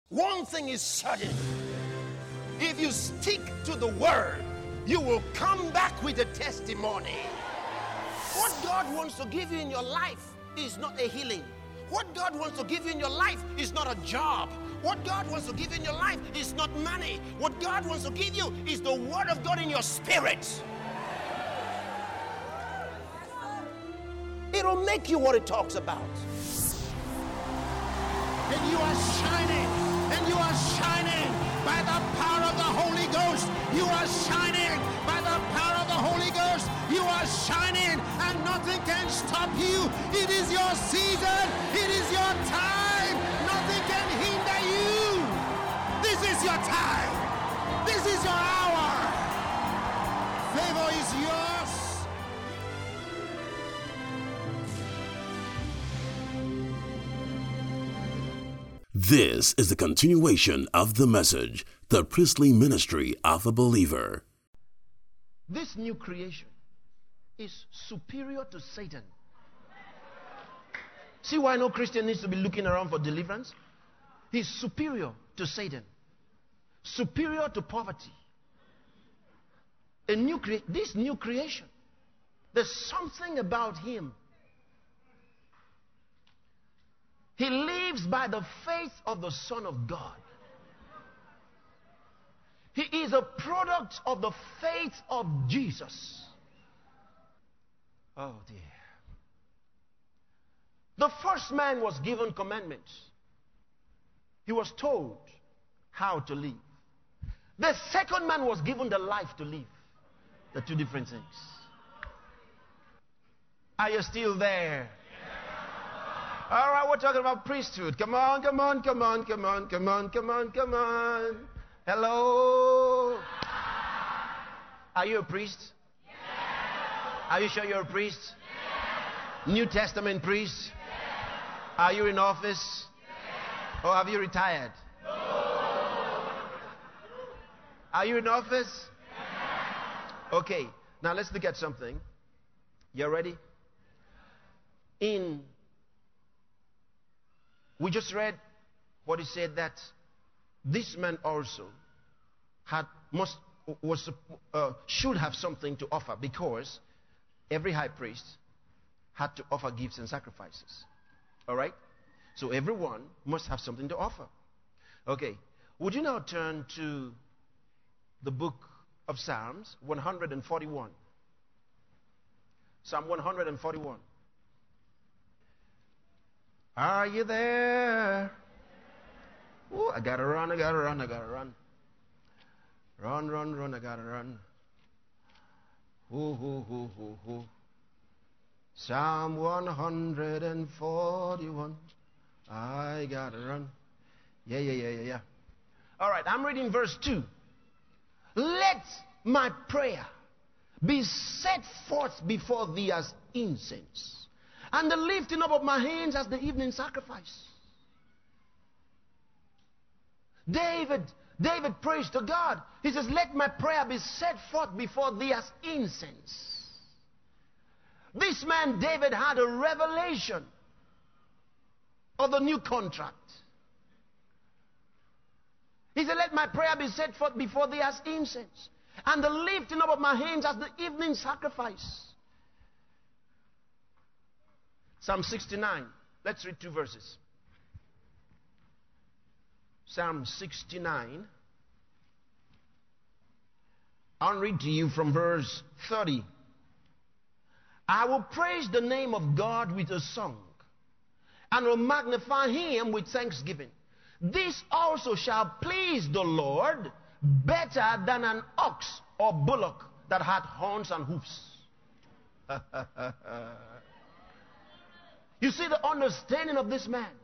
One thing is certain. If you stick to the word, you will come back with a testimony. What God wants to give you in your life is not a healing. What God wants to give you in your life is not a job. What God wants to give you in your life is not money. What God wants to give you is the word of God in your spirit. It'll make you what it talks about. And you are shining. And you are shining by the power of the Holy Ghost. You are shining by the power of the Holy Ghost. You are shining and nothing can stop you. It is your season. It is your time. Nothing can hinder you. This is your time. This is your hour. Favor is yours. This is the continuation of the message, the priestly ministry of a believer. This new creation is superior to Satan. See why no Christian needs to be looking around for deliverance? He's superior to Satan, superior to poverty. This new creation, there's something about him. He lives by the faith of the Son of God. He is a product of the faith of Jesus. Oh dear. The first man was given commandments. He was told how to live. The second man was given the life to live. The two different things. Are you still there? All right, we're talking about priesthood. Come on, come on, come on, come on, come on, come on, come on. Hello? Are you a priest? Yes. Are you sure you're a priest? Yes. New Testament priest? Yes. Are you in office? Yes. Or have you retired? No. Are you in office? Yes. Okay, now let's look at something. You ready? We just read what he said, that this man also should have something to offer, because every high priest had to offer gifts and sacrifices. All right? So everyone must have something to offer. Okay. Would you now turn to the book of Psalms 141? Psalm 141. Are you there? Ooh, I gotta run, I gotta run, I gotta run. Run, run, run, I gotta run. Ooh. Psalm 141. I gotta run. Yeah. All right, I'm reading verse 2. Let my prayer be set forth before thee as incense, and the lifting up of my hands as the evening sacrifice. David prays to God. He says, let my prayer be set forth before thee as incense. This man, David, had a revelation of the new contract. He said, let my prayer be set forth before thee as incense, and the lifting up of my hands as the evening sacrifice. Psalm 69. Let's read 2 verses. Psalm 69. I'll read to you from verse 30. I will praise the name of God with a song, and will magnify him with thanksgiving. This also shall please the Lord better than an ox or bullock that hath horns and hoofs. You see the understanding of this man.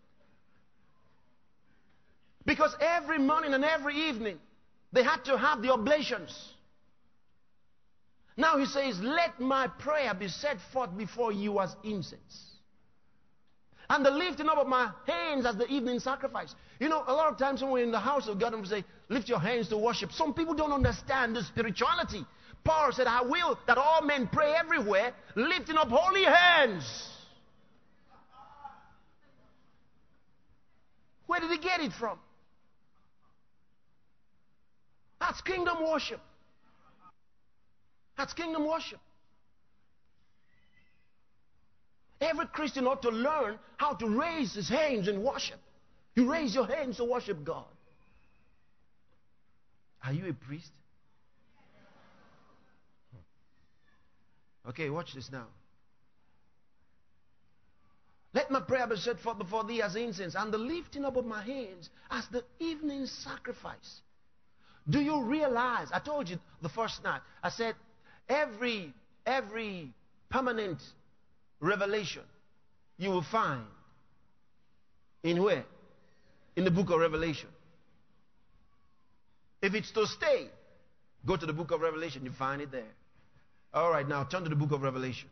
Because every morning and every evening, they had to have the oblations. Now he says, let my prayer be set forth before you as incense, and the lifting up of my hands as the evening sacrifice. You know, a lot of times when we're in the house of God and we say, lift your hands to worship, some people don't understand the spirituality. Paul said, I will that all men pray everywhere, lifting up holy hands. Where did he get it from? That's kingdom worship. That's kingdom worship. Every Christian ought to learn how to raise his hands in worship. You raise your hands to worship God. Are you a priest? Okay, watch this now. Let my prayer be set forth before thee as incense, and the lifting up of my hands as the evening sacrifice. Do you realize, I told you the first night, I said every permanent revelation you will find in where? In the book of Revelation. If it's to stay, go to the book of Revelation, you find it there. All right, now turn to the book of Revelation.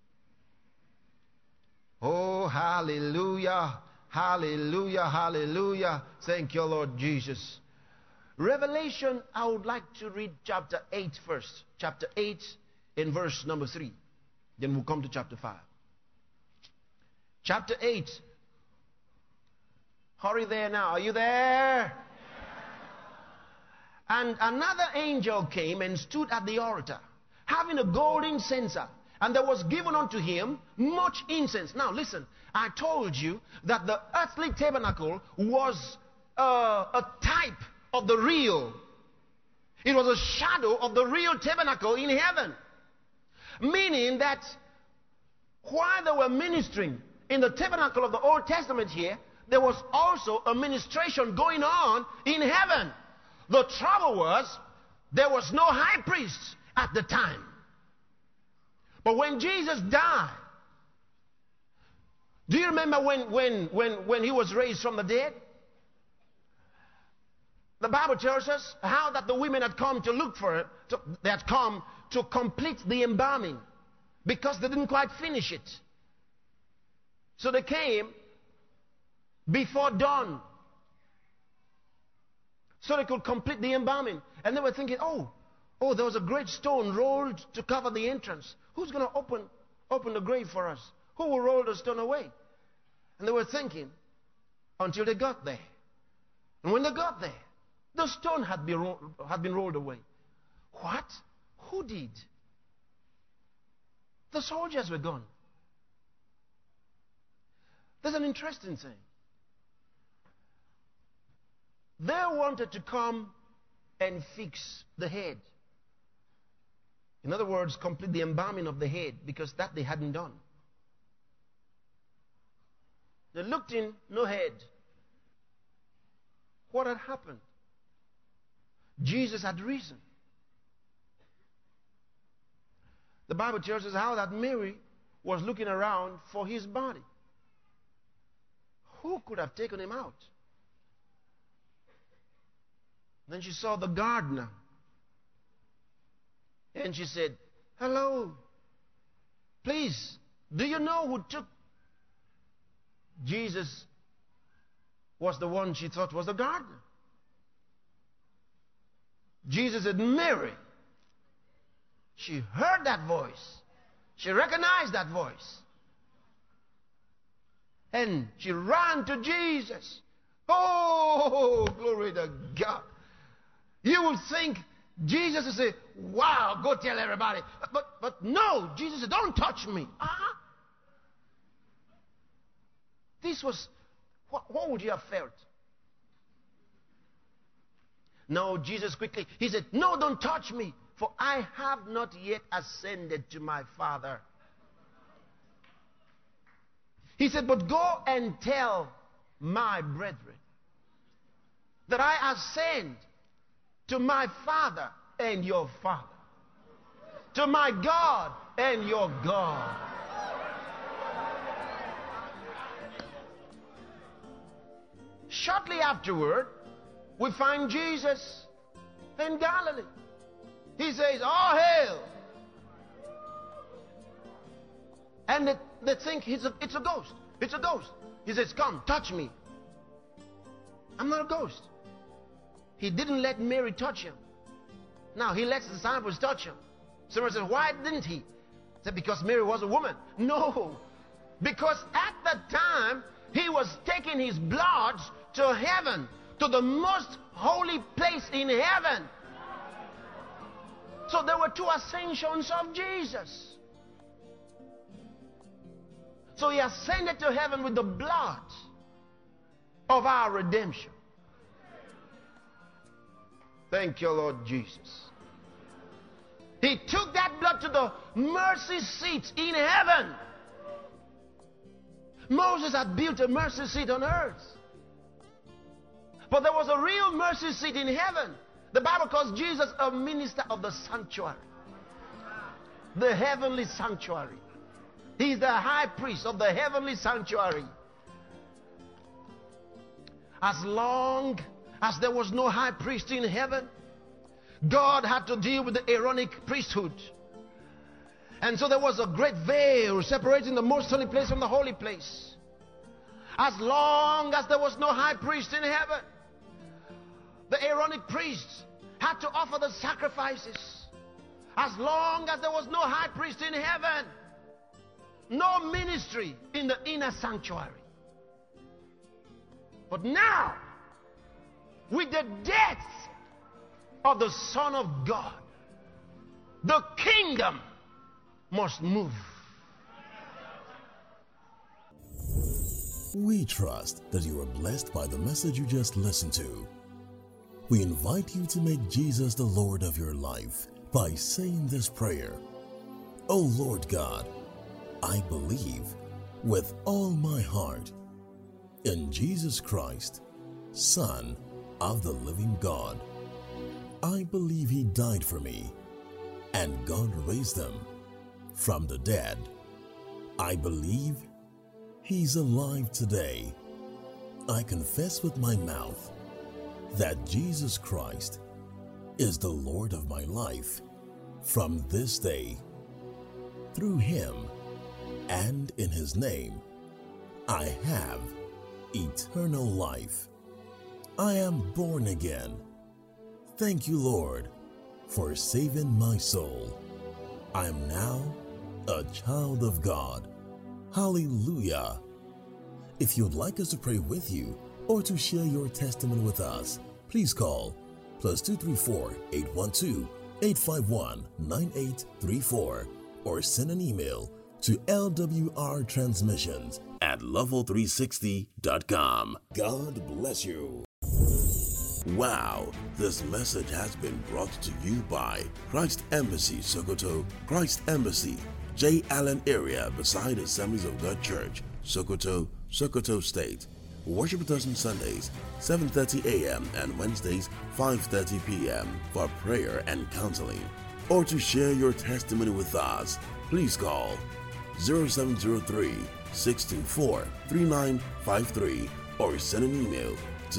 Oh, hallelujah, hallelujah, hallelujah. Thank you, Lord Jesus. Revelation, I would like to read chapter 8 first. Chapter 8 in verse number 3. Then we'll come to chapter 5. Chapter 8. Hurry there now. Are you there? And another angel came and stood at the altar, having a golden censer. And there was given unto him much incense. Now listen, I told you that the earthly tabernacle was a type of the real. It was a shadow of the real tabernacle in heaven. Meaning that while they were ministering in the tabernacle of the Old Testament here, there was also a ministration going on in heaven. The trouble was, there was no high priest at the time. But when Jesus died, do you remember when he was raised from the dead? The Bible tells us how that the women had come to look for it. They had come to complete the embalming because they didn't quite finish it. So they came before dawn so they could complete the embalming. And they were thinking, oh, there was a great stone rolled to cover the entrance. Who's going to open the grave for us? Who will roll the stone away? And they were thinking until they got there. And when they got there, the stone had been rolled away. What? Who did? The soldiers were gone. There's an interesting thing. They wanted to come and fix the head. In other words, complete the embalming of the head, because that they hadn't done. They looked in, no head. What had happened? Jesus had risen. The Bible tells us how that Mary was looking around for his body. Who could have taken him out? Then she saw the gardener. And she said, hello, please, do you know who took? Jesus was the one she thought was the gardener. Jesus said, Mary. She heard that voice. She recognized that voice. And she ran to Jesus. Oh, glory to God. You would think Jesus would say, wow, go tell everybody. But no, Jesus said, don't touch me. This was, what would you have felt? No, Jesus quickly, he said, no, don't touch me, for I have not yet ascended to my Father. He said, but go and tell my brethren that I ascend to my Father and your Father, to my God and your God. Shortly afterward, we find Jesus in Galilee. He says, all hail. And they think it's a ghost. It's a ghost. He says, come, touch me. I'm not a ghost. He didn't let Mary touch him. Now, he lets the disciples touch him. Someone says, why didn't he? He said, because Mary was a woman. No. Because at that time, he was taking his blood to heaven, to the most holy place in heaven. So there were two ascensions of Jesus. So he ascended to heaven with the blood of our redemption. Thank you, Lord Jesus. He took that blood to the mercy seat in heaven. Moses had built a mercy seat on earth. But there was a real mercy seat in heaven. The Bible calls Jesus a minister of the sanctuary. The heavenly sanctuary. He's the high priest of the heavenly sanctuary. As long as there was no high priest in heaven, God had to deal with the Aaronic priesthood. And so there was a great veil separating the most holy place from the holy place. As long as there was no high priest in heaven, the Aaronic priests had to offer the sacrifices. As long as there was no high priest in heaven, no ministry in the inner sanctuary. But now, with the death of the Son of God, the kingdom must move. We trust that you are blessed by the message you just listened to. We invite you to make Jesus the Lord of your life by saying this prayer. Oh Lord God, I believe with all my heart in Jesus Christ, Son of the living God. I believe He died for me and God raised Him from the dead. I believe He's alive today. I confess with my mouth that Jesus Christ is the Lord of my life from this day. Through Him and in His name, I have eternal life. I am born again. Thank you, Lord, for saving my soul. I am now a child of God. Hallelujah. If you'd like us to pray with you or to share your testimony with us, please call +234 812 851 9834 or send an email to lwrtransmissions@level360.com. God bless you. Wow, this message has been brought to you by Christ Embassy Sokoto, Christ Embassy, J. Allen area beside Assemblies of God Church, Sokoto, Sokoto State. Worship with us on Sundays, 7:30 a.m. and Wednesdays, 5:30 p.m. for prayer and counseling. Or to share your testimony with us, please call 0703-624-3953 or send an email to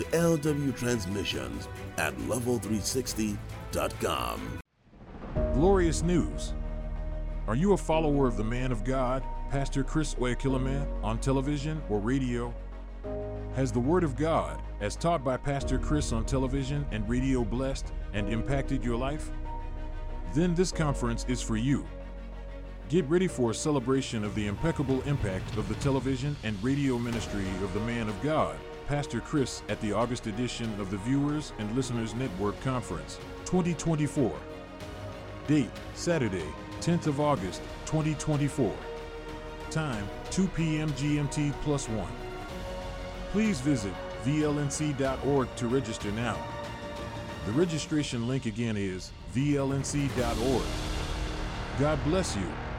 lwtransmissions@level360.com. Glorious news. Are you a follower of the man of God, Pastor Chris Oyakhilome, on television or radio? Has the Word of God, as taught by Pastor Chris on television and radio, blessed and impacted your life? Then this conference is for you. Get ready for a celebration of the impeccable impact of the television and radio ministry of the man of God, Pastor Chris, at the August edition of the Viewers and Listeners Network Conference 2024. Date, Saturday, 10th of August, 2024. Time, 2 p.m. GMT +1. Please visit vlnc.org to register now. The registration link again is vlnc.org. God bless you.